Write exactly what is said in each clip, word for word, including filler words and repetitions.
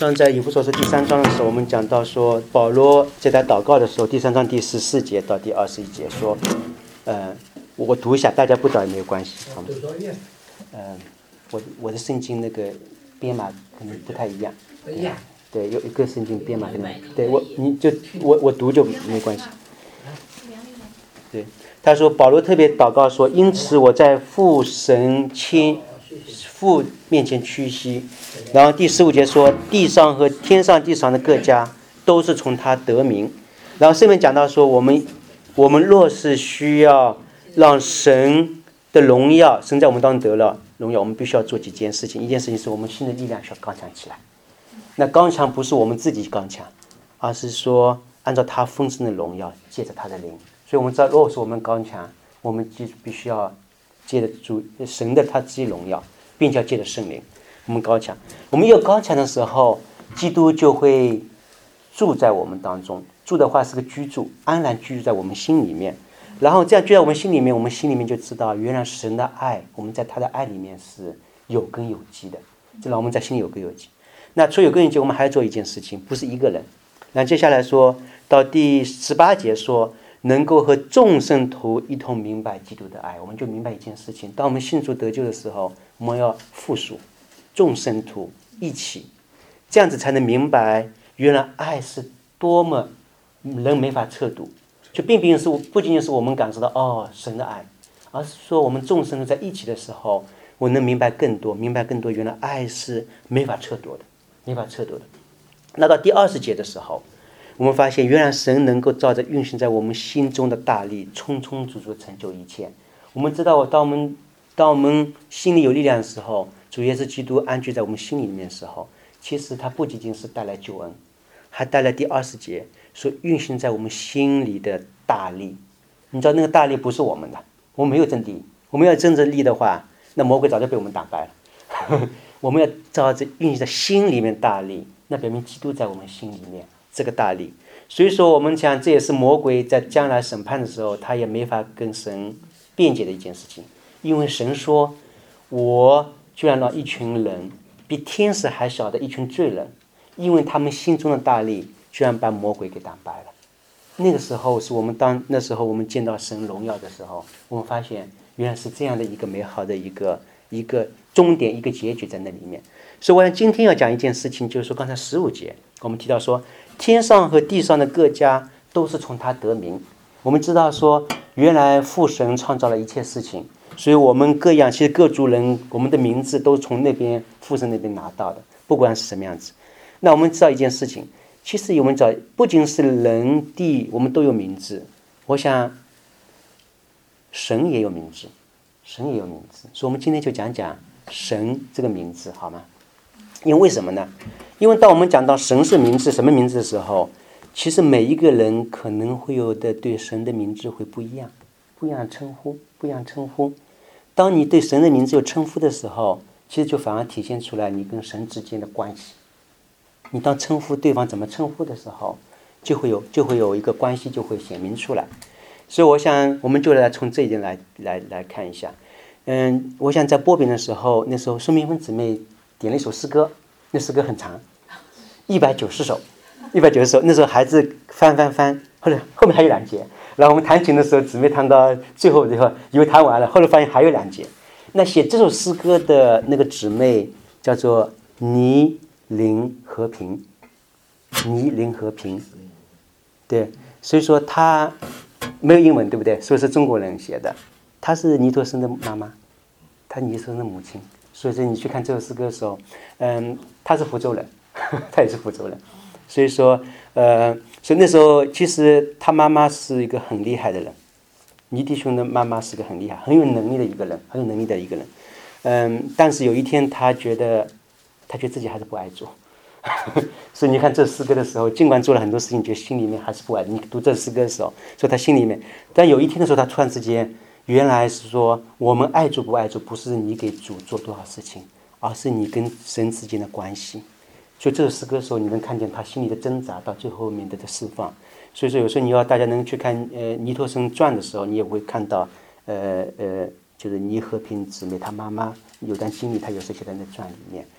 上在以弗所书第三章的时候，我们讲到说，保罗在他祷告的时候，第三章第十四节到第二十一节说，呃，我读一下，大家不找也没有关系，好吗？呃，我我的圣经那个编码可能不太一样，对，对，有一个圣经编码可能，对我你就我我读就没关系。对，他说保罗特别祷告说，因此我在父神亲父面前屈膝。然后第十五节说，地上和天上地上的各家都是从他得名。然后圣经讲到说，我们我们若是需要让神的荣耀，神在我们当中得了荣耀，我们必须要做几件事情。一件事情是我们新的力量需要刚强起来。那刚强不是我们自己刚强，而是说按照他丰盛的荣耀，借着他的灵。所以我们知道，如果是我们刚强，我们就必须要借着主神的他自己荣耀，并且要借着圣灵，我们刚强。我们有刚强的时候，基督就会住在我们当中。住的话是个居住，安然居住在我们心里面。然后这样居在我们心里面，我们心里面就知道，原来神的爱，我们在他的爱里面是有根有基的，这让我们在心里有根有基。那除有根有基，我们还要做一件事情，不是一个人。那接下来说到第十八节说，能够和众圣徒一同明白基督的爱，我们就明白一件事情：当我们信主得救的时候，我们要附属众圣徒一起，这样子才能明白原来爱是多么人没法测度。就并不是不仅仅是我们感受到哦神的爱，而是说我们众圣徒在一起的时候，我能明白更多，明白更多，原来爱是没法测度的，没法测度的。那到第二十节的时候，我们发现原来神能够照着运行在我们心中的大力，充充足足成就一切。我们知道，当我们当我们心里有力量的时候，主耶稣基督安居在我们心里面的时候，其实他不仅仅是带来救恩，还带来第二十节说运行在我们心里的大力。你知道那个大力不是我们的，我们没有真力，我们要真正力的话，那魔鬼早就被我们打败了。我们要照着运行在心里面大力，那表明基督在我们心里面这个大力。所以说我们讲，这也是魔鬼在将来审判的时候，他也没法跟神辩解的一件事情。因为神说，我居然让一群人比天使还小的一群罪人，因为他们心中的大力，居然把魔鬼给打败了。那个时候是我们当那时候我们见到神荣耀的时候，我们发现原来是这样的一个美好的一个一个终点，一个结局在那里面。所以我想今天要讲一件事情，就是说刚才十五节我们提到说，天上和地上的各家都是从他得名。我们知道说，原来父神创造了一切事情，所以我们各样其实各族人，我们的名字都从那边父神那边拿到的，不管是什么样子。那我们知道一件事情，其实我们知道不仅是人地，我们都有名字。我想神也有名字，神也有名字，所以我们今天就讲讲神这个名字，好吗？因为为什么呢？因为当我们讲到神是名字，什么名字的时候，其实每一个人可能会有的对神的名字会不一样，不一样称呼，不一样称呼。当你对神的名字有称呼的时候，其实就反而体现出来你跟神之间的关系。你当称呼对方怎么称呼的时候，就会有就会有一个关系就会显明出来。所以我想我们就来从这一点来来来看一下。嗯，我想在波饼的时候，那时候孙明芬姊妹点了一首诗歌，那诗歌很长，一百九十首，一百九十首。那时候孩子翻翻翻，后来后面还有两节。然后我们弹琴的时候，姊妹弹到最后以后，以为弹完了，后来发现还有两节。那写这首诗歌的那个姊妹叫做倪林和平，倪林和平，对，所以说她没有英文，对不对？所以是中国人写的。她是尼托生的妈妈，她尼托生的母亲。所以说你去看这首诗歌的时候，嗯，她是福州人，她也是福州人。所以说，呃，所以那时候其实她妈妈是一个很厉害的人，倪弟兄的妈妈是个很厉害、很有能力的一个人，很有能力的一个人。嗯，但是有一天她觉得，她觉得自己还是不爱主。所以你看这诗歌的时候，尽管做了很多事情，觉得心里面还是不爱。你读这诗歌的时候，所以他心里面，但有一天的时候，他突然之间，原来是说我们爱主不爱主，不是你给主做多少事情，而是你跟神之间的关系。所以这首诗歌的时候，你能看见他心里的挣扎，到最后面的的释放。所以说有时候你要大家能去看呃尼托生传的时候，你也会看到呃呃，就是倪和平姊妹她妈妈有段经历，她有时写在那传里面。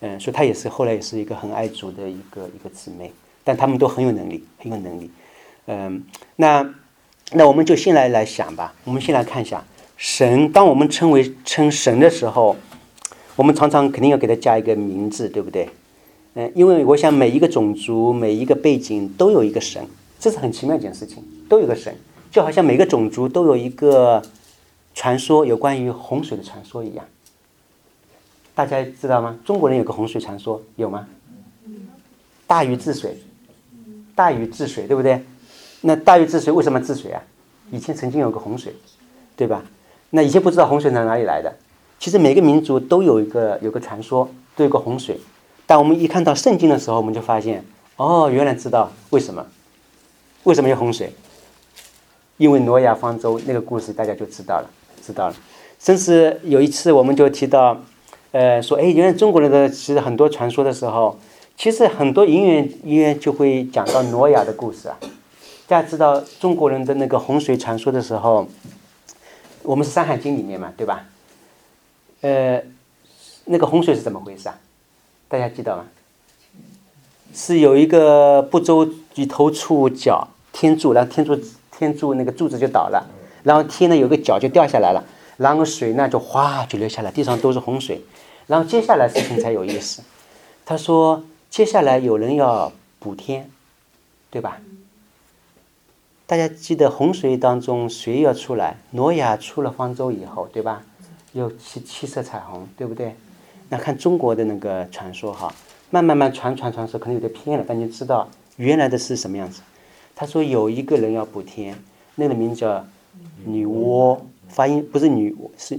嗯，所以她也是后来也是一个很爱主的一个一个姊妹，但他们都很有能力，很有能力。嗯，那那我们就先来来想吧，我们先来看一下神。当我们称为称神的时候，我们常常肯定要给他加一个名字，对不对？嗯，因为我想每一个种族、每一个背景都有一个神，这是很奇妙一件事情，都有个神，就好像每个种族都有一个传说，有关于洪水的传说一样。大家知道吗？中国人有个洪水传说，有吗？大禹治水，大禹治水，对不对？那大禹治水为什么治水啊？以前曾经有个洪水，对吧？那以前不知道洪水从哪里来的。其实每个民族都有一个有个传说，都有个洪水。但我们一看到圣经的时候，我们就发现，哦，原来知道为什么，为什么有洪水？因为挪亚方舟那个故事，大家就知道了，知道了。甚至有一次我们就提到，呃，说，哎，原来中国人的其实很多传说的时候，其实很多音乐音乐就会讲到挪亚的故事啊。大家知道中国人的那个洪水传说的时候，我们是《山海经》里面嘛，对吧？呃，那个洪水是怎么回事啊？大家记得吗？是有一个不周举头触角天柱，然后天柱天柱那个柱子就倒了，然后天呢有个角就掉下来了，然后水呢就哗就流下来，地上都是洪水。然后接下来事情才有意思，他说接下来有人要补天，对吧？大家记得洪水当中谁要出来？挪亚出了方舟以后，对吧？有七七色彩虹，对不对？那看中国的那个传说哈，慢慢慢传传传说可能有点偏了，但你知道原来的是什么样子？他说有一个人要补天，那个名叫女娲，发音不是女是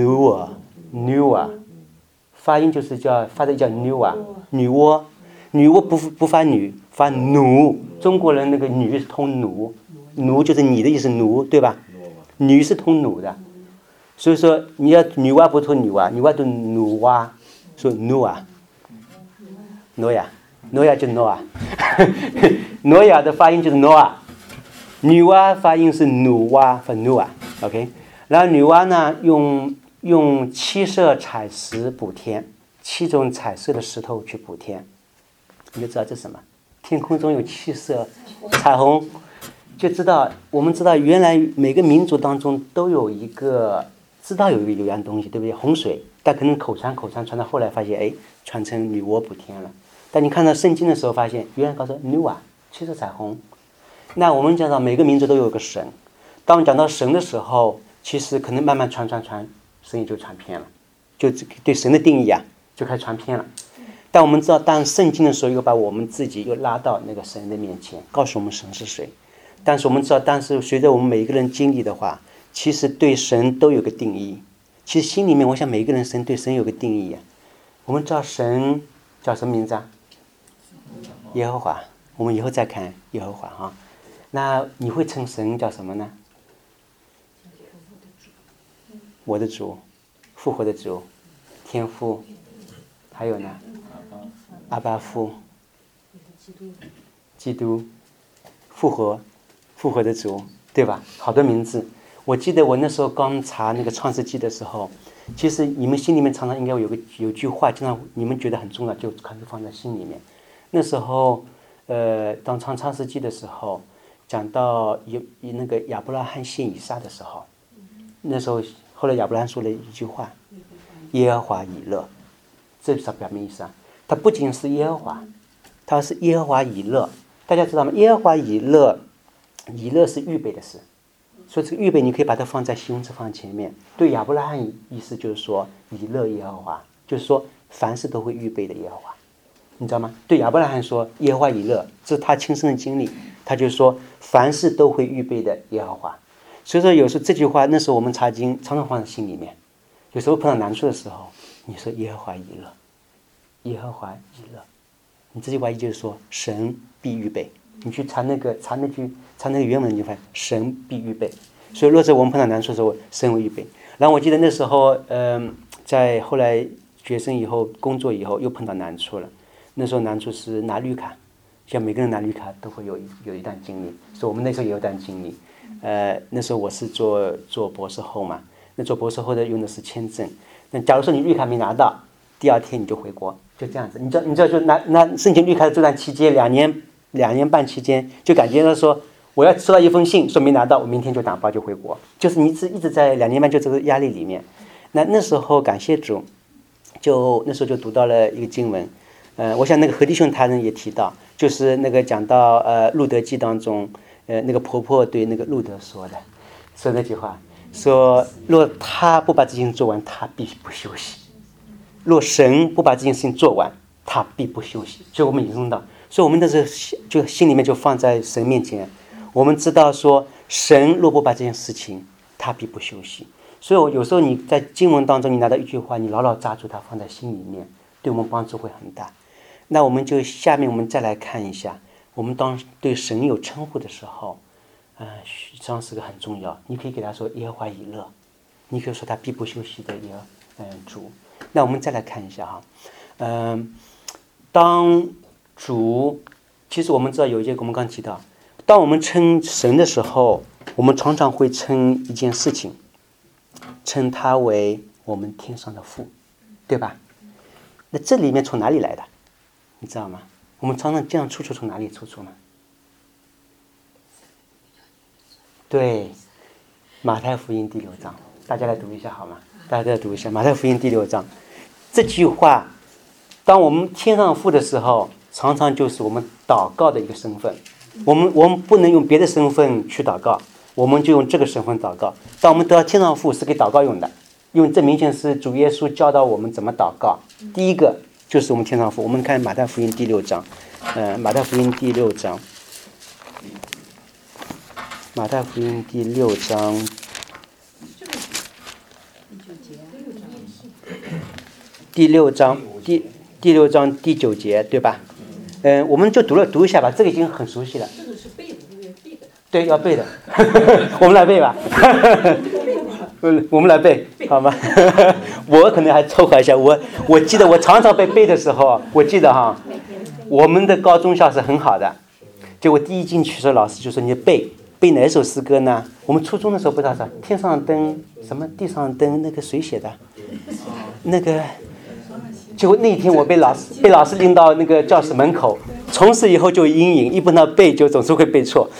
Noah，Noah， 发音就是叫发的叫 Noah， 女娲，女娲不不发女，发奴，中国人那个女是通奴，奴就是你的意思，奴对吧？女是通奴的。所以说你要女娲不通女娲，女娲读努娲，说努啊，挪亚，挪亚就挪啊，挪亚的发音就是挪啊，女娲发音是努娲和努啊 ，OK。然后女娲呢，用用七色彩石补天，七种彩色的石头去补天，你就知道这是什么？天空中有七色彩虹，就知道我们知道原来每个民族当中都有一个。知道有一个有样东西，对不对？洪水，但可能口传口传传到后来发现，哎，传成女娲补天了。但你看到圣经的时候，发现原来告诉女娲七色彩虹。那我们讲到每个民族都有个神，当我们讲到神的时候，其实可能慢慢传传传，神也就传偏了，就对神的定义啊就开始传偏了。但我们知道，当圣经的时候，又把我们自己又拉到那个神的面前，告诉我们神是谁。但是我们知道，但是随着我们每一个人经历的话，其实对神都有个定义，其实心里面我想每个人神对神有个定义啊。我们知道神叫什么名字啊？耶和华。我们以后再看耶和华哈。那你会称神叫什么呢？我的主，复活的主，天父，还有呢？阿爸父，基督，复活，复活的主，对吧？好多名字。我记得我那时候刚查那个创世纪的时候，其实你们心里面常常应该有个有句话，经常你们觉得很重要，就可能放在心里面。那时候，呃，当创创世纪的时候，讲到有那个亚伯拉罕献以撒的时候，那时候后来亚伯拉罕说了一句话：“耶和华以勒。”这是表明意思啊，他不仅是耶和华，他是耶和华以勒。大家知道吗？耶和华以勒，以勒是预备的事。所以这个预备你可以把它放在形容词放前面。对亚伯拉罕意思就是说以勒耶和华，就是说凡事都会预备的耶和华，你知道吗？对亚伯拉罕说耶和华以勒，这是他亲身的经历，他就说凡事都会预备的耶和华。所以说有时候这句话那时候我们查经常常放在心里面，有时候碰到难处的时候，你说耶和华以勒，耶和华以勒，你这句话意就是说神必预备。你去查那个查那句查那个原文，你就发现神必预备。所以若是我们碰到难处的时候，神会预备。然后我记得那时候，嗯、呃，在后来学生以后工作以后又碰到难处了。那时候难处是拿绿卡，像每个人拿绿卡都会有有一段经历，所以我们那时候也有一段经历。呃，那时候我是做做博士后嘛，那做博士后的用的是签证。那假如说你绿卡没拿到，第二天你就回国， 就这样子。你知道，你知道，就那那圣经律开的这段期间，两年两年半期间，就感觉到说，我要收到一封信，说没拿到，我明天就打包就回国。就是你一直一直在两年半就这个压力里面。那那时候感谢主，就那时候就读到了一个经文，呃，我想那个何弟兄他人也提到，就是那个讲到呃路德记当中，呃那个婆婆对那个路德说的，说那句话，说若他不把这件事做完，他必不休息。若神不把这件事情做完，他必不休息。所以我们引用到，所以我们的这就心里面就放在神面前，我们知道说，神若不把这件事情，他必不休息。所以我有时候你在经文当中，你拿到一句话，你牢牢抓住它，放在心里面，对我们帮助会很大。那我们就下面我们再来看一下，我们当对神有称呼的时候，呃，实际上是个很重要。你可以给他说耶和华以勒，你可以说他必不休息的耶嗯主。那我们再来看一下哈，嗯、呃，当主，其实我们知道有一件我们刚提到，当我们称神的时候，我们常常会称一件事情，称他为我们天上的父，对吧？那这里面从哪里来的？你知道吗？我们常常这样出处从哪里出处呢？对，马太福音第六章，大家来读一下好吗？大家来读一下马太福音第六章。这句话，当我们天上父的时候，常常就是我们祷告的一个身份。我们我们不能用别的身份去祷告，我们就用这个身份祷告。当我们得到天上父是给祷告用的，因为这明显是主耶稣教导我们怎么祷告。第一个就是我们天上父。我们看马太福音第六章，呃，马太福音第六章，马太福音第六章。第六章第第六章第九节，对吧？嗯、呃，我们就读了读一下吧，这个已经很熟悉了。 这个是背的，这个背的。 对，要背的。我们来背吧。我们来背，好吗？我可能还凑合一下。我我记得我常常被背的时候，我记得哈，我们的高中校是很好的。结果第一进去的时候，老师就说你背背哪一首诗歌呢？我们初中的时候不知道啥，天上灯什么地上灯，那个谁写的？那个。结果那一天我被老师被老师拎到那个教室门口，从此以后就阴影，一不能背就总是会背错。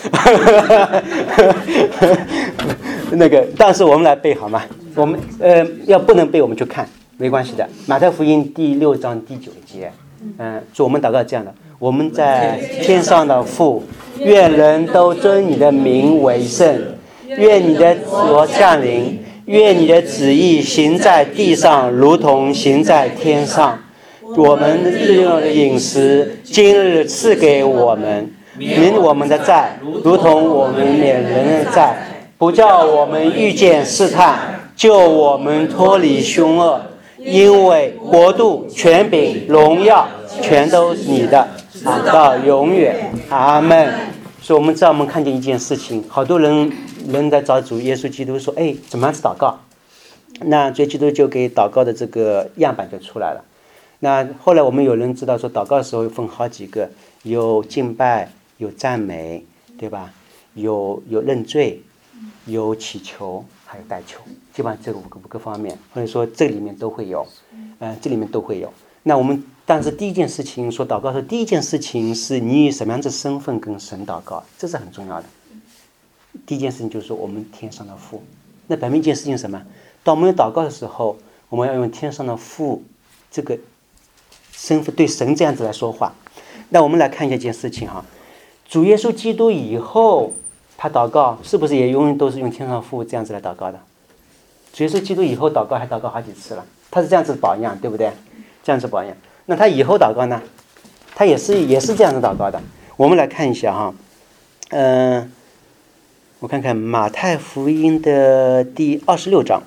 那个，但是我们来背好吗？我们呃要不能背我们就看，没关系的。马太福音第六章第九节，嗯、呃，说我们祷告这样的：我们在天上的父，愿人都尊你的名为圣，愿你的国降临。愿你的旨意行在地上，如同行在天上。我们日用的饮食，今日赐给我们，免我们的债，如同我们免人的债，不叫我们遇见试探，救我们脱离凶恶。因为国度、权柄、荣耀，全都是你的，直到永远。阿们。所以我们知道，我们看见一件事情，好多人人在找主耶稣基督说，哎，怎么样子祷告？那主耶稣基督就给祷告的这个样板就出来了。那后来我们有人知道说，祷告的时候分好几个，有敬拜，有赞美，对吧？有有认罪，有祈求，还有代求，基本上这个五个五个方面，或者说这里面都会有，呃，这里面都会有。那我们但是第一件事情说祷告的第一件事情是你以什么样的身份跟神祷告，这是很重要的。第一件事情就是说我们天上的父。那表面一件事情是什么？当我们祷告的时候，我们要用天上的父这个身份对神这样子来说话。那我们来看一下一件事情哈，主耶稣基督以后他祷告是不是也永远都是用天上的父这样子来祷告的？主耶稣基督以后祷告还祷告好几次了，他是这样子榜样，对不对？这样子榜样。那他以后祷告呢？他也是也是这样子祷告的。我们来看一下哈，嗯、呃，我看看马太福音的第二十六章，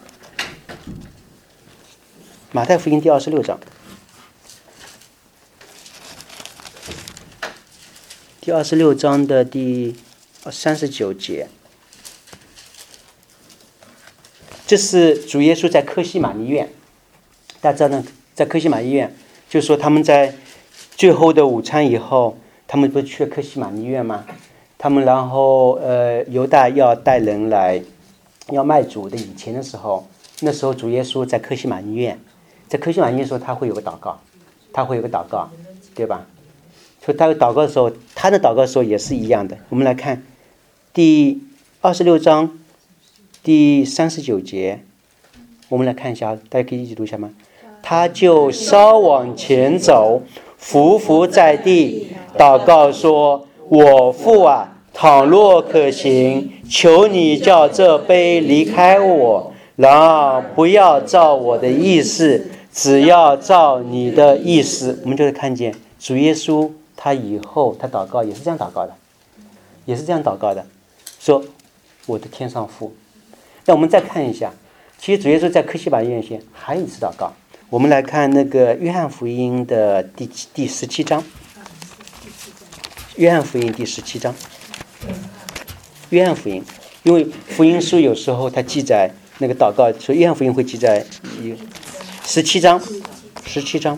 马太福音第二十六章，第二十六章的第三十九节，这是主耶稣在客西马尼园，大家知道呢，在客西马尼园。就是说他们在最后的午餐以后，他们不是去了客西马尼园吗？他们然后呃犹大要带人来要卖主的以前的时候，那时候主耶稣在客西马尼园，在客西马尼园的时候他会有个祷告， 他会有个祷告，对吧？所以他有祷告的时候，他的祷告的时候也是一样的。我们来看第二十六章第三十九节，我们来看一下，大家可以一起读一下吗？他就稍往前走，伏伏在地，祷告说：“我父啊，倘若可行，求你叫这杯离开我，然而不要照我的意思，只要照你的意思。”我们就会看见主耶稣他以后他祷告也是这样祷告的，也是这样祷告的，说：“我的天上父。”那我们再看一下，其实主耶稣在客西马尼园还有一次祷告。我们来看那个约翰福音的第第十七章，约翰福音第十七章，约翰福音，因为福音书有时候它记载那个祷告，所以约翰福音会记载十七章，十七章，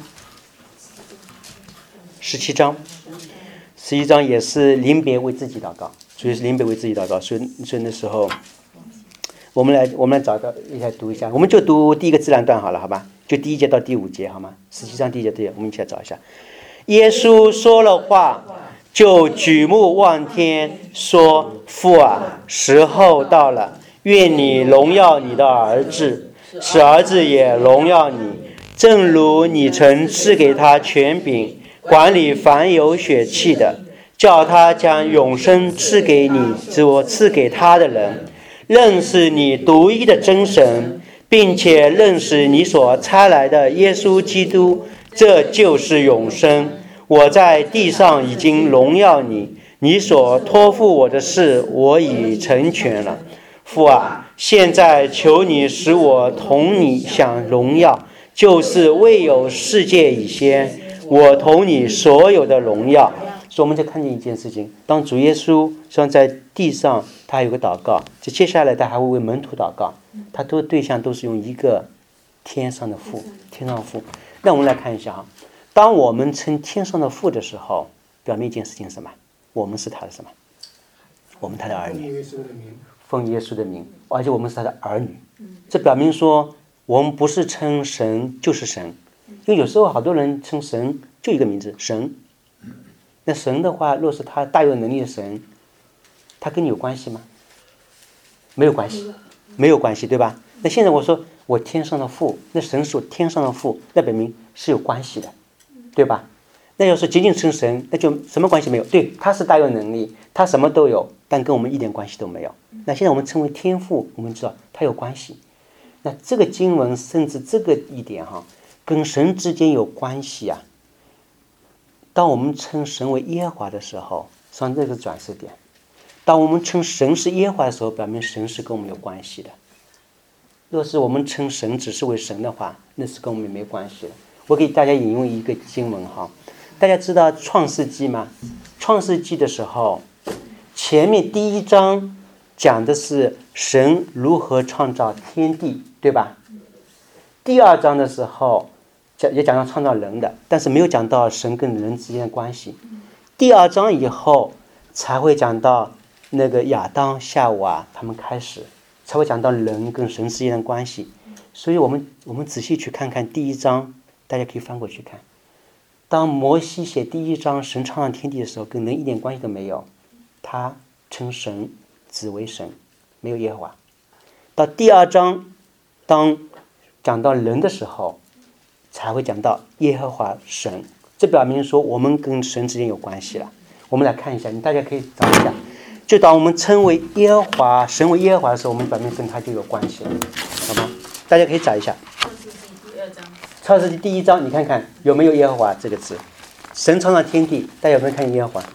十七章，十七章也是临别为自己祷告，所以是临别为自己祷告，所以所以那时候我们来我们来找到一下读一下，我们就读第一个自然段好了，好吧？就第一节到第五节好吗？十七章第一节第一节，我们一起来找一下。耶稣说了话，就举目望天，说：“父啊，时候到了，愿你荣耀你的儿子，使儿子也荣耀你，正如你曾赐给他权柄，管理凡有血气的，叫他将永生赐给你所赐给他的人，认识你独一的真神，并且认识你所差来的耶稣基督，这就是永生。我在地上已经荣耀你，你所托付我的事，我已成全了。父啊，现在求你使我同你享荣耀，就是未有世界以先，我同你所有的荣耀。”所以我们就看见一件事情，当主耶稣像在地上他有个祷告，就接下来他还会为门徒祷告，他都对象都是用一个天上的父，天上的父。那我们来看一下哈，当我们称天上的父的时候，表明一件事情是什么？我们是他的什么？我们他的儿女，奉耶稣的名，而且我们是他的儿女。这表明说我们不是称神就是神，因为有时候好多人称神就一个名字神。那神的话，若是他大有能力的神，他跟你有关系吗？没有关系，没有关系，对吧？那现在我说我天上的父，那神是我天上的父，那表明是有关系的，对吧？那要是仅仅称神，那就什么关系没有？对，他是大有能力，他什么都有，但跟我们一点关系都没有。那现在我们称为天父，我们知道他有关系。那这个经文甚至这个一点哈，跟神之间有关系啊。当我们称神为耶和华的时候，像这个转折点；当我们称神是耶和华的时候，表明神是跟我们有关系的。若是我们称神只是为神的话，那是跟我们没关系的。我给大家引用一个经文哈，大家知道创世纪吗？创世纪的时候，前面第一章讲的是神如何创造天地，对吧？第二章的时候也讲到创造人的，但是没有讲到神跟人之间的关系。第二章以后才会讲到那个亚当夏娃他们开始才会讲到人跟神之间的关系。所以我们我们仔细去看看第一章，大家可以翻过去看。当摩西写第一章神创造天地的时候，跟人一点关系都没有，他称神只为神，没有耶和华。到第二章当讲到人的时候，才会讲到耶和华神，这表明说我们跟神之间有关系了。我们来看一下，你大家可以找一下，就当我们称为耶和华神为耶和华的时候，我们表明跟他就有关系了，好吗？大家可以找一下创世纪第一章，你看看有没有耶和华这个字？神创造天地，大家有没有看见耶和华？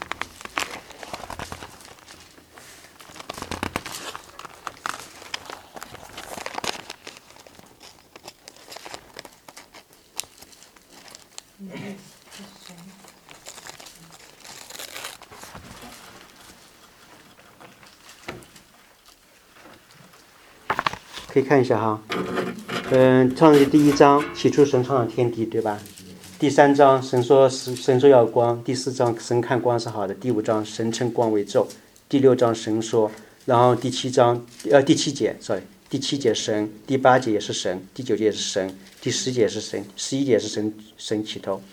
可以看一下哈，嗯，创世纪第一章，起初神创造天地，对吧？第三章神说神说要光，第四章神看光是好的，第五章神称光为昼，第六章神说，然后第七章呃第七节 sorry 第七节神，第八节也是神，第九节也是神，第十节也是神，十一节也是神神起头。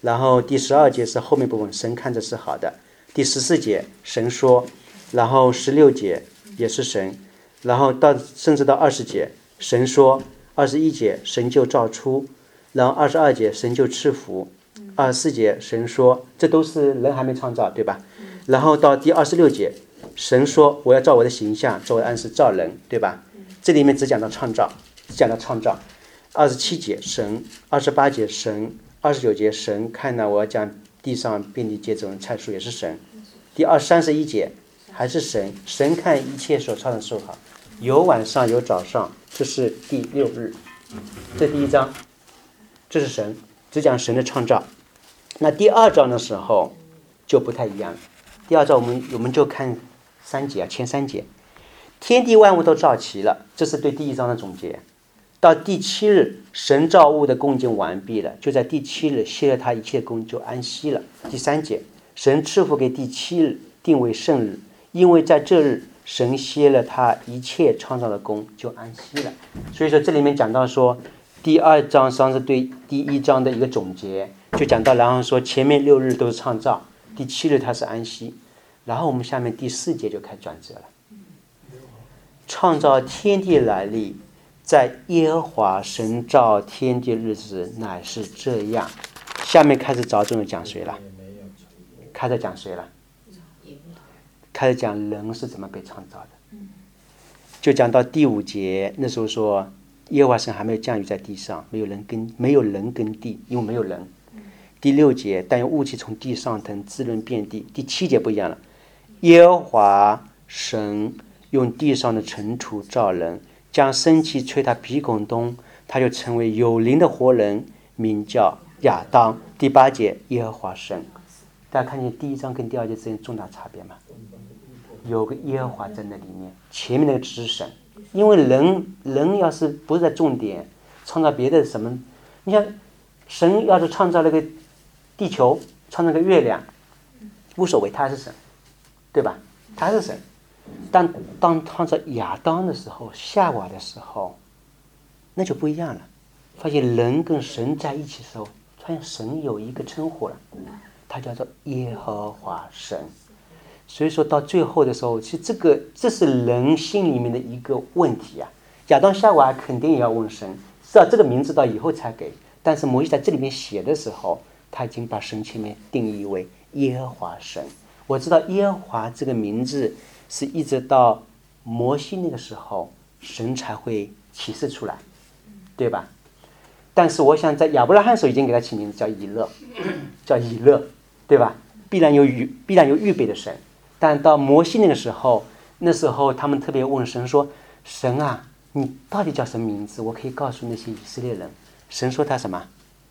然后第十二节是后面部分，神看着是好的。第十四节神说，然后十六节也是神，然后到甚至到二十节神说，二十一节神就造出，然后二十二节神就赐福，二十四节神说，这都是人还没创造，对吧？然后到第二十六节神说，我要照我的形象，照我的样式造人，对吧？这里面只讲到创造，只讲到创造。二十七节神，二十八节神，二十九节神看到我要将地上遍地结种菜蔬，也是神。第二三十一节还是神，神看一切所创的受好，有晚上有早上，这是第六日。这第一章，这是神，只讲神的创造。那第二章的时候就不太一样了。第二章我们我们就看三节啊，前三节，天地万物都造齐了，这是对第一章的总结。到第七日，神造物的工已经完毕了，就在第七日歇了他一切工，就安息了。第三节，神赐福给第七日，定为圣日，因为在这日神歇了他一切创造的工，就安息了。所以说这里面讲到说，第二章实际上是对第一章的一个总结，就讲到然后说前面六日都是创造，第七日他是安息，然后我们下面第四节就开始转折了。创造天地来历，在耶和华神造天地日子乃是这样。下面开始着重的讲谁了？开始讲谁了？开始讲人是怎么被创造的。就讲到第五节，那时候说耶和华神还没有降雨在地上，没有人耕，没有人耕地，因为没有人。第六节，但有雾气从地上腾，滋润遍地。第七节不一样了，耶和华神用地上的尘土造人，将生气吹他鼻孔中，他就成为有灵的活人，名叫亚当。第八节，耶和华神，大家看见第一章跟第二节之间重大差别吗？有个耶和华在那里面，前面那个只是神。因为人人要是不是在重点创造别的什么，你像神要是创造了个地球，创造个月亮，无所谓，他是神，对吧？他是神。但当创造亚当的时候，夏娃的时候，那就不一样了。发现人跟神在一起的时候，发现神有一个称呼了，他叫做耶和华神。所以说到最后的时候，其实这个这是人心里面的一个问题啊。亚当夏娃肯定也要问神，知道这个名字到以后才给，但是摩西在这里面写的时候，他已经把神前面定义为耶和华神。我知道耶和华这个名字是一直到摩西那个时候神才会启示出来，对吧？但是我想在亚伯拉罕时候已经给他起名字叫以勒，叫以勒，对吧？必然有预必然有预备的神。但到摩西那个时候，那时候他们特别问神说，神啊，你到底叫什么名字？我可以告诉那些以色列人。神说他什么？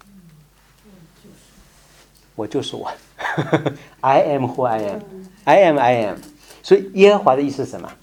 我就是我I am who I am I am I am。 所以耶和华的意思是什么？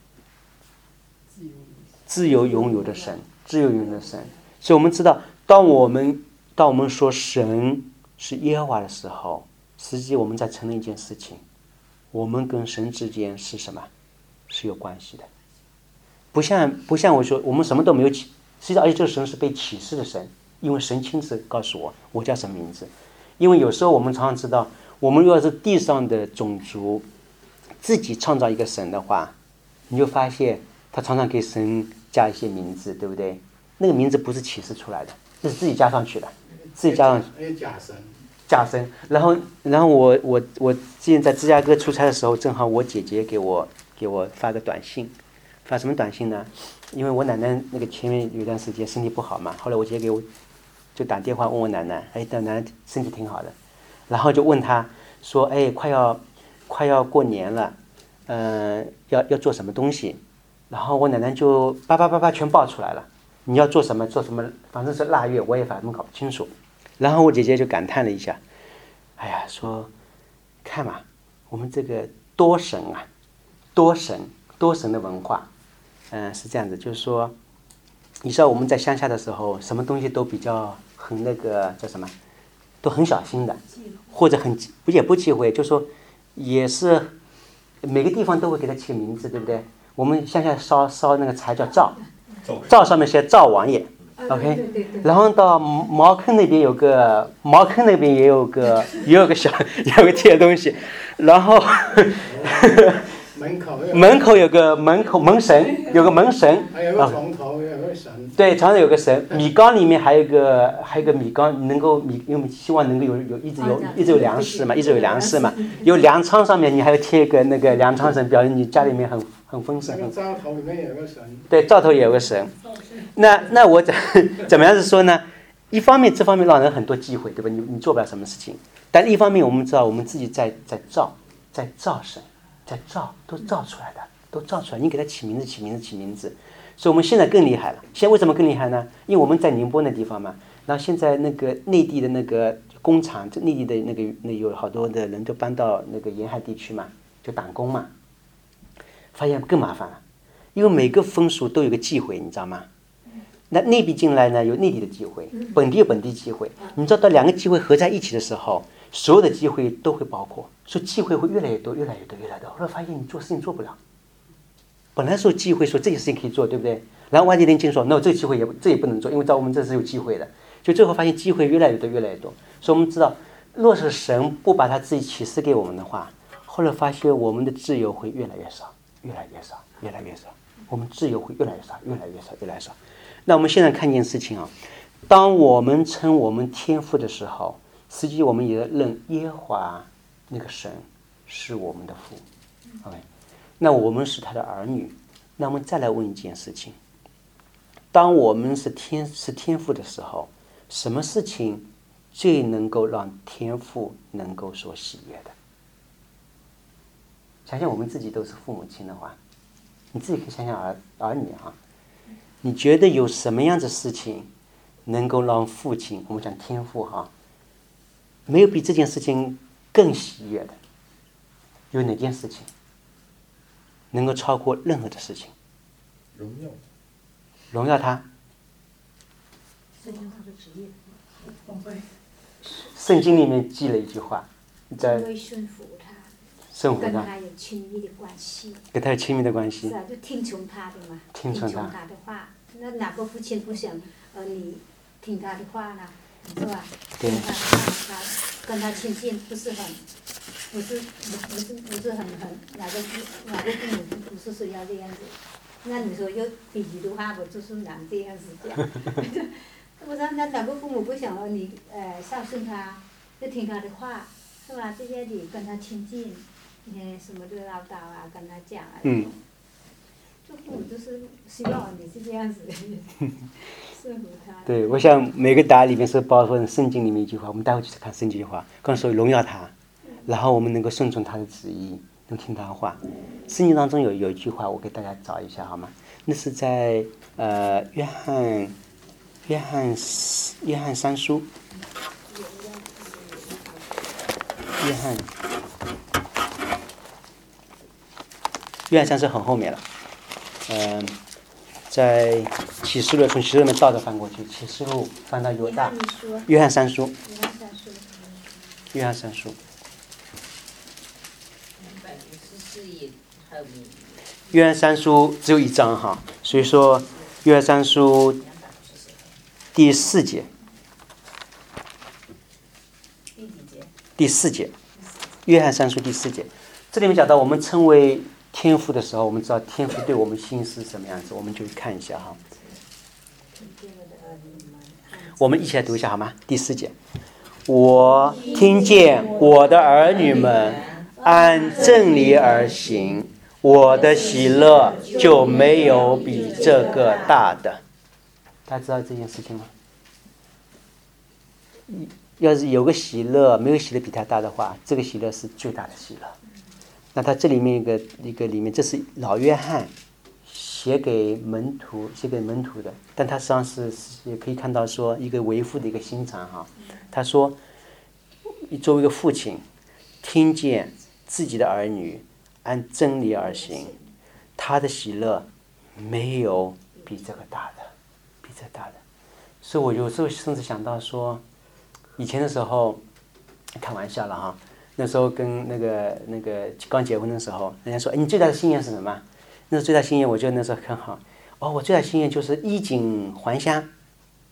自由拥有的神，自由拥有的神。所以我们知道，当我们当我们说神是耶和华的时候，实际我们在承认一件事情，我们跟神之间是什么？是有关系的。不像不像我说我们什么都没有启，实际上而且这个神是被启示的神，因为神亲自告诉我我叫什么名字。因为有时候我们常常知道，我们要是地上的种族自己创造一个神的话，你就发现他常常给神加一些名字，对不对？那个名字不是启示出来的，这是自己加上去的，自己加上去。 假神。 假神。然后，然后我我我之前在芝加哥出差的时候，正好我姐姐给我给我发个短信，发什么短信呢？因为我奶奶那个前面有段时间身体不好嘛，后来我姐给我就打电话问我奶奶，哎，但奶奶身体挺好的，然后就问她说，哎，快要快要过年了，嗯、呃，要要做什么东西？然后我奶奶就叭叭叭叭全报出来了，你要做什么做什么，反正是腊月，我也反正搞不清楚。然后我姐姐就感叹了一下，哎呀，说看嘛，我们这个多神啊，多神多神的文化，嗯、呃，是这样子，就是说，你知道我们在乡下的时候，什么东西都比较很那个叫什么，都很小心的，或者很也不忌讳，就说也是每个地方都会给它起名字，对不对？我们乡下烧烧那个柴叫灶，灶上面写灶王爷， OK， 然后到茅坑那边有个茅坑那边也有个也有个小有个贴的东西，然后门口门口有个门口门神，有个门神， 还有个床头有个神， 对，床头有个神，米缸里面还有个还有个米缸，能够米因为希望能够有有一直有一直有粮食嘛，一直有粮食嘛，有粮仓上面你还要贴一个那个粮仓神，表示你家里面很很丰盛。 那个灶头里面有个神， 对，灶头也有个神。那那我怎怎么样是说呢？一方面这方面让人很多忌讳，对吧？你你做不了什么事情，但一方面我们知道我们自己在在造在造神。在造都造出来的，都造出来。你给它起名字，起名字，起名字。所以我们现在更厉害了。现在为什么更厉害呢？因为我们在宁波那地方嘛，然后现在那个内地的那个工厂，这内地的那个那有好多的人都搬到那个沿海地区嘛，就打工嘛。发现更麻烦了，因为每个风俗都有个忌讳，你知道吗？那内地进来呢，有内地的忌讳，本地有本地忌讳。你知道，到两个忌讳合在一起的时候，所有的机会都会包括，所以机会会越来越多，越来越多，越来越多。后来发现你做事情做不了，本来说机会说这些事情可以做，对不对？然后外地人进说，那这个机会也这也不能做，因为在我们这是有机会的。就最后发现机会越来越多，越来越多。所以我们知道，若是神不把他自己启示给我们的话，后来发现我们的自由会越来越少，越来越少，越来越少。我们自由会越来越少，越来越少，越来越少。那我们现在看一件事情啊，当我们称我们天父的时候，实际我们也认耶和华那个神是我们的父 ，OK， 那我们是他的儿女。那我们再来问一件事情：当我们是天是天父的时候，什么事情最能够让天父能够所喜悦的？想想我们自己都是父母亲的话，你自己可以想想儿儿女哈，你觉得有什么样的事情能够让父亲，我们讲天父哈？没有比这件事情更喜悦的，有哪件事情能够超过任何的事情？ 荣耀， 荣耀他。圣经里面记了一句话，在顺服他， 顺服他， 跟他有亲密的关系， 跟他有亲密的关系。 是啊，就听从他的嘛， 听从他的话。那哪个父亲不想呃你听他的话呢？是吧？ 对。 跟他他跟他亲近不是很，不是不是不是很很哪个哪个父母不是说要这样子？那你说又比喻的话，我就是难这样子讲。不然那哪个父母不想让你呃孝顺他，就听他的话，是吧？这些你跟他亲近，你看什么都唠叨啊，跟他讲啊。 嗯。 做父母就是希望你是这样子的。顺服他。 对，我想每个答案里面是包含圣经里面一句话，我们待会去看圣经的话，刚说荣耀他，然后我们能够顺从他的旨意，能听他的话。圣经当中有有一句话，我给大家找一下好吗？那是在呃约翰约翰约翰三书，约翰约翰三书很后面了，嗯、呃。在启示录，从启示录里面倒着翻过去，启示录翻到犹大，约翰三书，约翰三书，约翰三书只有一章哈，所以说约翰三书第四节，第四节，约翰三书第四节，这里面讲到我们称为天父的时候，我们知道天父对我们心是什么样子，我们就看一下哈。我们一起来读一下好吗？第四节，我听见我的儿女们按真理而行，我的喜乐就没有比这个大的。大家知道这件事情吗？要是有个喜乐，没有喜乐比它大的话，这个喜乐是最大的喜乐。那他这里面一个一个里面，这是老约翰写给门徒写给门徒的，但他实际上是也可以看到说一个为父的一个心肠哈。他说，作为一个父亲，听见自己的儿女按真理而行，他的喜乐没有比这个大的，比这大的。所以我有时候甚至想到说，以前的时候开玩笑了哈。那时候跟那个那个刚结婚的时候，人家说：“哎，你最大的心愿是什么？”那时候最大心愿，我觉得那时候很好。哦，我最大心愿就是衣锦还乡，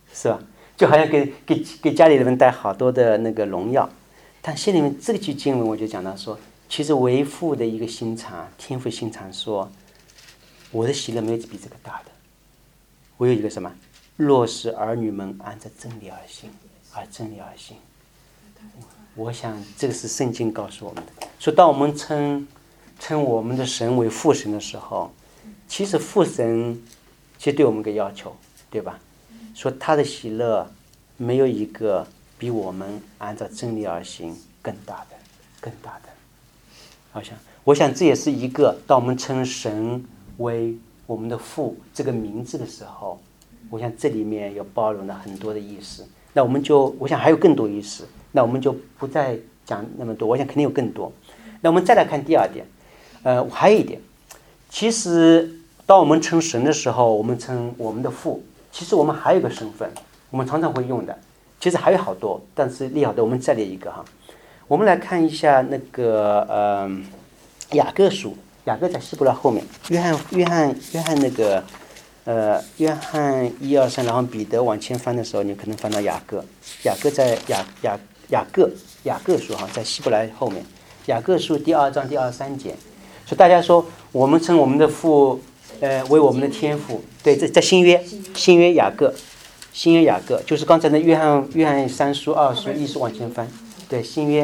是吧？就好像给给给家里人带好多的那个荣耀。但心里面这句经文我就讲到说，其实为父的一个心肠，天父心肠说，我的喜乐没有比这个大的。我有一个什么？若是儿女们按照真理而行，而真理而行。我想这个是圣经告诉我们的。说当我们称称我们的神为父神的时候，其实父神其实对我们有个要求，对吧？说他的喜乐没有一个比我们按照真理而行更大的，更大的。好像我想这也是一个，当我们称神为我们的父这个名字的时候，我想这里面有包容了很多的意思。那我们就我想还有更多意思，那我们就不再讲那么多，我想肯定有更多。那我们再来看第二点，呃，还有一点，其实当我们称神的时候，我们称我们的父，其实我们还有一个身份，我们常常会用的，其实还有好多，但是列好的我们再列一个哈。我们来看一下那个呃雅各书，雅各在希伯来后面，约翰约翰约翰那个呃约翰一二三，然后彼得往前翻的时候，你可能翻到雅各，雅各在雅雅雅各雅各书哈，在希伯来后面，雅各书第二章第二十三节，所以大家说我们称我们的父呃为我们的天父，对，在在新约新约雅各新约雅各就是刚才的约翰约翰三书二书一书往前翻。对，新约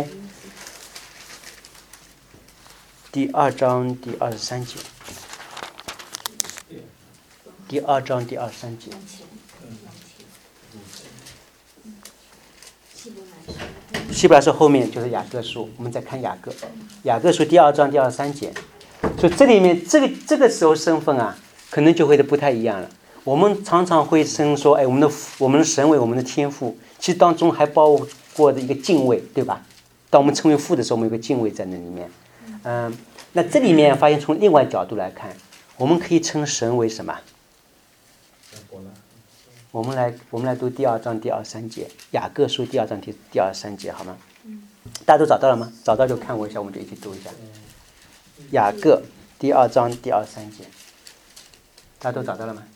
第二章第二十三节，第二章第二十三节。希伯来书后面就是雅各书，我们再看雅各，雅各书第二章第二十三节。所以这里面这个这个时候身份啊，可能就会的不太一样了。我们常常会称说，哎，我们的我们的神为我们的天父，其实当中还包括的一个敬畏，对吧？当我们称为父的时候，我们有个敬畏在那里面。嗯，那这里面发现从另外角度来看，我们可以称神为什么？我们来我们来读第二章第二十三节，雅各书第二章第第二十三节，好吗？大家都找到了吗？找到就看我一下，我们就一起读一下。雅各第二章第二十三节，大家都找到了吗？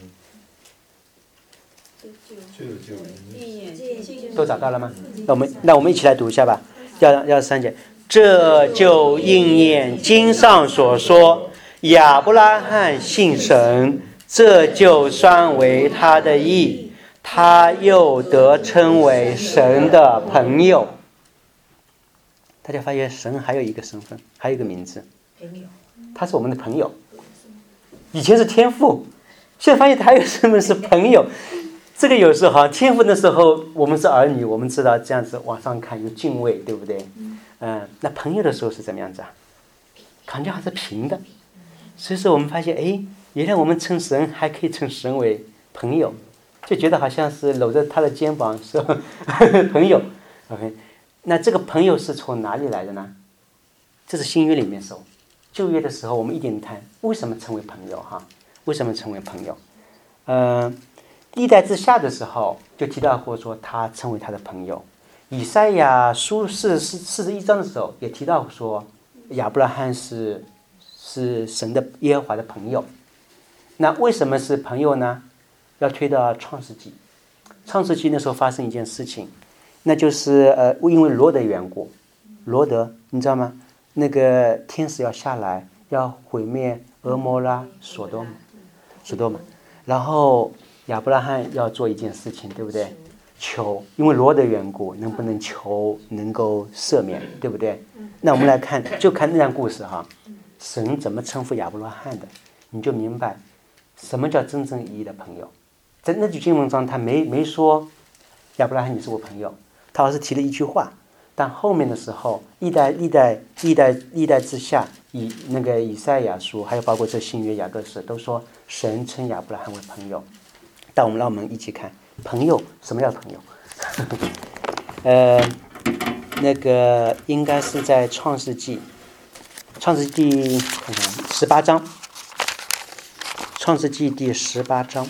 都找到了吗？那我们那我们一起来读一下吧。要要三节，这就应验经上所说，亚伯拉罕信神，这就算为他的义，他又得称为神的朋友。大家发现神还有一个身份，还有一个名字，他是我们的朋友。以前是天父，现在发现他还有身份是朋友。这个有时候哈，天父的时候我们是儿女，我们知道这样子往上看有敬畏，对不对？嗯，那朋友的时候是怎么样子啊？感觉还是平的。所以说我们发现，哎，原来我们称神还可以称神为朋友，就觉得好像是搂着他的肩膀是朋友。OK， 那这个朋友是从哪里来的呢？这是新约里面说，旧约的时候我们一点谈为什么成为朋友哈？为什么成为朋友？嗯、呃。历代之下的时候就提到过说他成为他的朋友，以赛亚书四十四十一章的时候也提到说亚伯拉罕是是神的耶和华的朋友。那为什么是朋友呢？要推到创世纪，创世纪那时候发生一件事情，那就是呃因为罗德缘故，罗德你知道吗？那个天使要下来要毁灭俄摩拉索多玛索多玛，然后亚伯拉罕要做一件事情，对不对？求，因为罗的缘故，能不能求能够赦免，对不对？那我们来看，就看那段故事哈，神怎么称呼亚伯拉罕的，你就明白什么叫真正意义的朋友。在那句经文中，他没没说亚伯拉罕你是我朋友，他好像是提了一句话，但后面的时候，历代历代历代历代之下，以那个以赛亚书，还有包括这新约雅各书，都说神称亚伯拉罕为朋友。但我们让我们一起看朋友，什么叫朋友？呃，那个应该是在创世纪，创世纪看看十八章，创世纪第十八章，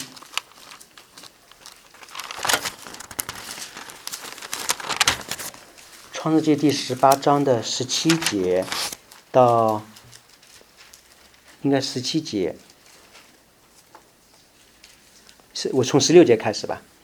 创世纪第十八章的十七节到应该十七节。我从十六节开始吧，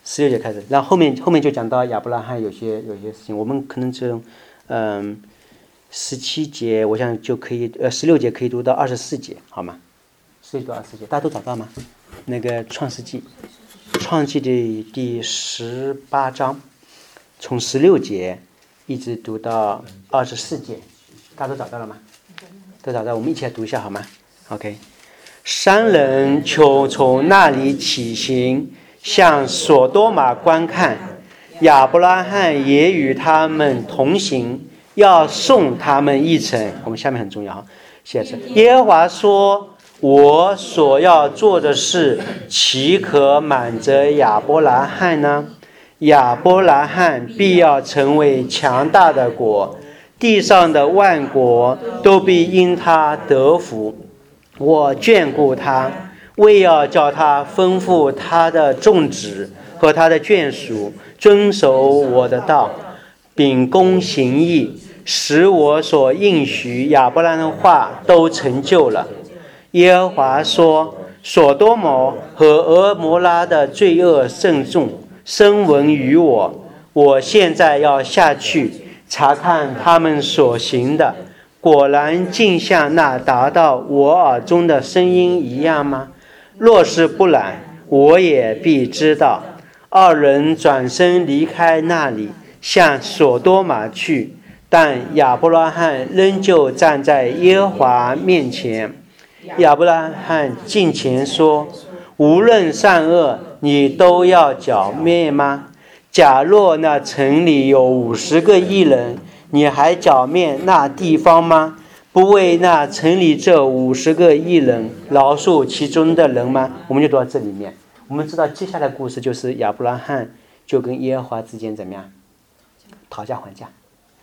十六节开始，然后后面后面就讲到亚伯拉罕有些有些事情，我们可能从嗯十七节，我想就可以呃十六节可以读到二十四节，好吗？十六读二十四节，大家都找到吗？那个创世纪，创世纪第十八章，从十六节一直读到二十四节，大家都找到了吗？都找到，我们一起来读一下好吗 ？OK， 三人就从那里起行，向索多玛观看，亚伯拉罕也与他们同行，要送他们一程。我们下面很重要哈，写着耶和华说：“我所要做的事，岂可瞒着亚伯拉罕呢？亚伯拉罕必要成为强大的国，地上的万国都必因他得福。我眷顾他，为要叫他吩咐他的众子和他的眷属遵守我的道，秉公行义，使我所应许亚伯兰的话都成就了。”耶和华说：“所多玛和俄摩拉的罪恶甚重，声闻于我。我现在要下去查看他们所行的，果然竟像那达到我耳中的声音一样吗？若是不然，我也必知道。”二人转身离开那里，向所多玛去，但亚伯拉罕仍旧站在耶和华面前。亚伯拉罕近前说：“无论善恶，你都要剿灭吗？假若那城里有五十个义人，你还剿灭那地方吗？不为那城里这五十个义人饶恕其中的人吗？”我们就读到这里面。我们知道接下来的故事就是亚伯拉罕就跟耶和华之间怎么样讨价还价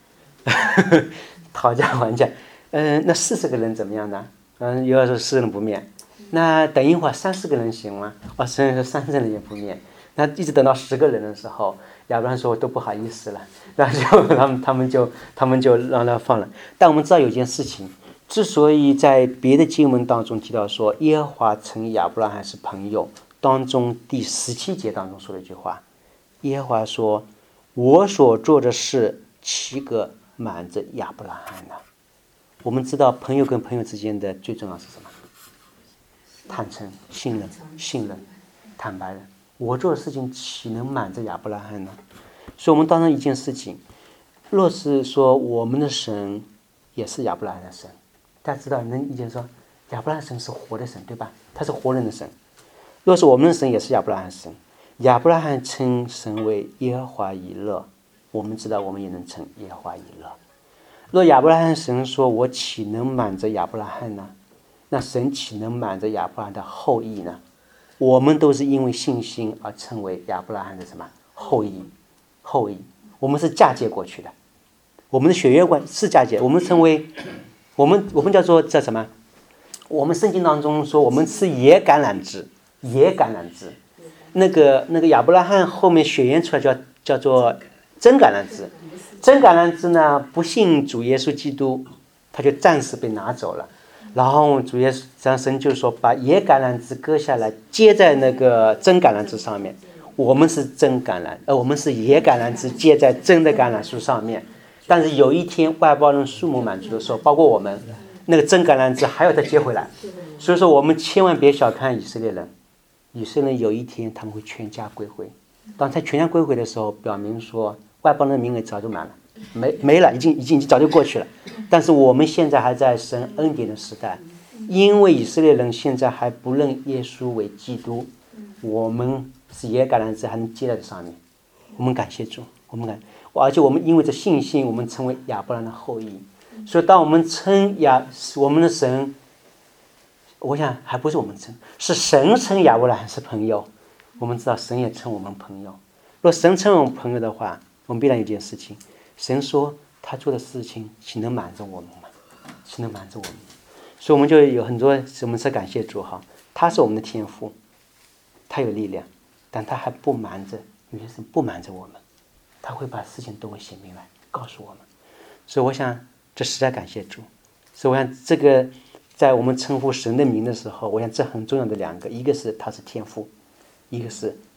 讨价还价。嗯、呃，那四十个人怎么样呢？嗯，有的说四人不灭，那等一会儿三四个人行吗？哦，甚至说三十人也不灭。那一直等到十个人的时候，亚伯拉罕说都不好意思了，然后就他们他们就他们就让他放了。但我们知道有件事情，之所以在别的经文当中提到说耶和华称亚伯拉罕是朋友，当中第十七节当中说了一句话，耶和华说：“我所做的事，岂可瞒着亚伯拉罕呢？”我们知道朋友跟朋友之间的最重要是什么？坦诚、信任、信任、坦白的。我做的事情岂能瞒着亚伯拉罕呢？所以我们当中一件事情，若是说我们的神也是亚伯拉罕的神，大家知道能一件说亚伯拉罕神是活的神，对吧？他是活人的神。若是我们的神也是亚伯拉罕神，亚伯拉罕称神为耶和华以勒，我们知道我们也能称耶和华以勒。若亚伯拉罕神说：“我岂能瞒着亚伯拉罕呢？”那神岂能瞒着亚伯拉罕的后裔呢？我们都是因为信心而成为亚伯拉罕的什么后裔？后裔，我们是嫁接过去的，我们的血缘关是嫁接，我们成为我们我们叫做叫什么？我们圣经当中说我们吃野橄榄枝，野橄榄枝，那个那个亚伯拉罕后面血缘出来叫叫做真橄榄枝。真橄榄枝呢，不信主耶稣基督，他就暂时被拿走了。然后主耶稣让神就说，把野橄榄枝割下来，接在那个真橄榄枝上面。我们是真橄榄，呃，我们是野橄榄枝接在真的橄榄树上面。但是有一天外邦人数目满足的时候，包括我们，那个真橄榄枝还要再接回来。所以说，我们千万别小看以色列人，以色列人有一天他们会全家归回。当他全家归回的时候，表明说，外邦人的名额早就满了，没没了，已经已经已经早就过去了。但是我们现在还在神恩典的时代，因为以色列人现在还不认耶稣为基督，我们是野橄榄枝还能接在这上面。我们感谢主，我们感，而且我们因为这信心，我们成为亚伯兰的后裔。所以当我们称亚我们的神，我想还不是我们称，是神称亚伯兰是朋友。我们知道神也称我们朋友。若神称我们朋友的话，我们必然有件事情，神说他做的事情岂能瞒着我们吗？岂能瞒着我们？所以我们就有很多，我们是感谢主哈，他是我们的天父，他有力量，但他还不瞒着，有些事不瞒着我们，他会把事情都会写明来告诉我们。所以我想这实在感谢主。所以我想这个在我们称呼神的名的时候，我想这很重要的两个，一个是他是天父，一个是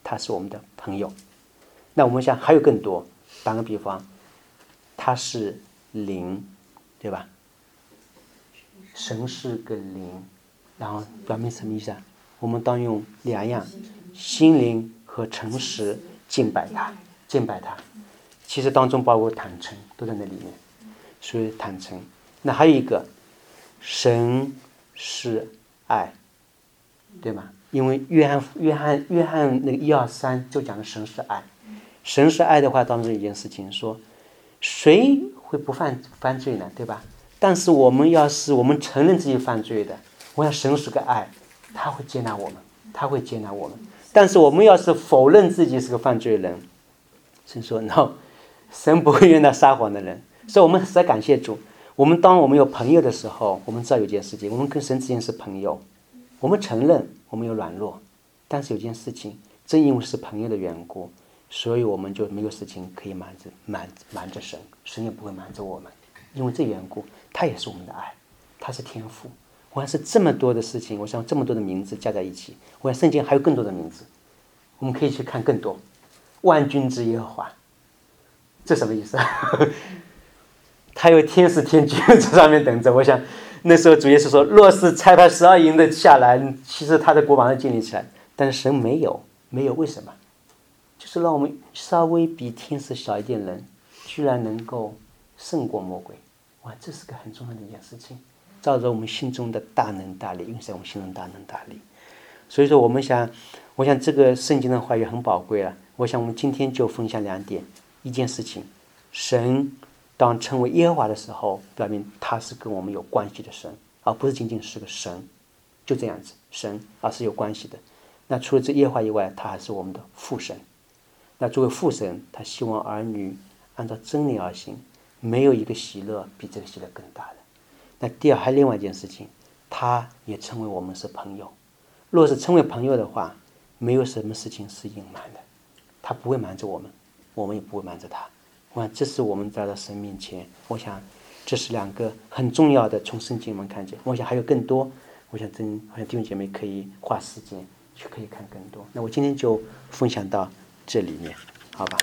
他是我们的朋友。那我们想还有更多，打个比方，他是灵，对吧？神是个灵，然后表明什么意思啊？我们当用两样，心灵和诚实敬拜他，敬拜他。其实当中包括坦诚，都在那里面，所以坦诚。那还有一个，神是爱，对吗？因为约翰约翰约翰那个一二三就讲的神是爱，神是爱的话，当中有一件事情说，谁会不犯犯罪呢？对吧？但是我们要是我们承认自己犯罪的，我想神是个爱，他会接纳我们，他会接纳我们。但是我们要是否认自己是个犯罪人，神说 no， 神不会原谅撒谎的人。所以我们实在感谢主。我们当我们有朋友的时候，我们知道有件事情，我们跟神之间是朋友，我们承认我们有软弱，但是有件事情，正因为是朋友的缘故，所以我们就没有事情可以瞒着瞒瞒着神，神也不会瞒着我们，因为这缘故，他也是我们的爱，他是天父。我想是这么多的事情，我想这么多的名字加在一起，我想圣经还有更多的名字，我们可以去看更多。万军之耶和华，这什么意思？他有天使天军在上面等着。我想那时候主耶稣说，若是差派十二营的下来，其实他的国马上建立起来，但是神没有，没有，为什么？就是让我们稍微比天使小一点人，居然能够胜过魔鬼。哇，这是个很重要的一件事情，照着我们心中的大能大力，因为在我们心中大能大力。所以说我们想，我想这个圣经的话语很宝贵了。我想我们今天就分享两点，一件事情，神当称为耶和华的时候，表明他是跟我们有关系的神，而不是仅仅是个神，就这样子，神而是有关系的。那除了这耶和华以外，他还是我们的父神。那作为父神，他希望儿女按照真理而行，没有一个喜乐比这个喜乐更大的。那第二，还有另外一件事情，他也称为我们是朋友。若是称为朋友的话，没有什么事情是隐瞒的，他不会瞒着我们，我们也不会瞒着他。我想这是我们来到神面前，我想这是两个很重要的，从圣经我们看见。我想还有更多，我想真好像弟兄姐妹可以花时间去可以看更多。那我今天就分享到这里面，好吧。